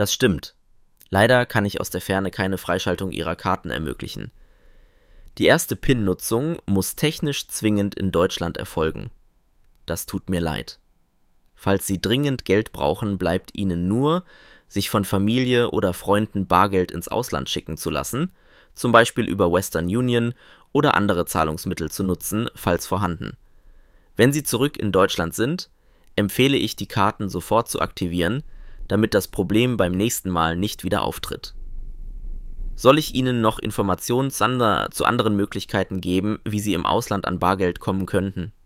Das stimmt. Leider kann ich aus der Ferne keine Freischaltung Ihrer Karten ermöglichen. Die erste PIN-Nutzung muss technisch zwingend in Deutschland erfolgen. Das tut mir leid. Falls Sie dringend Geld brauchen, bleibt Ihnen nur, sich von Familie oder Freunden Bargeld ins Ausland schicken zu lassen, zum Beispiel über Western Union oder andere Zahlungsmittel zu nutzen, falls vorhanden. Wenn Sie zurück in Deutschland sind, empfehle ich, die Karten sofort zu aktivieren, damit das Problem beim nächsten Mal nicht wieder auftritt. Soll ich Ihnen noch Informationen zu anderen Möglichkeiten geben, wie Sie im Ausland an Bargeld kommen könnten?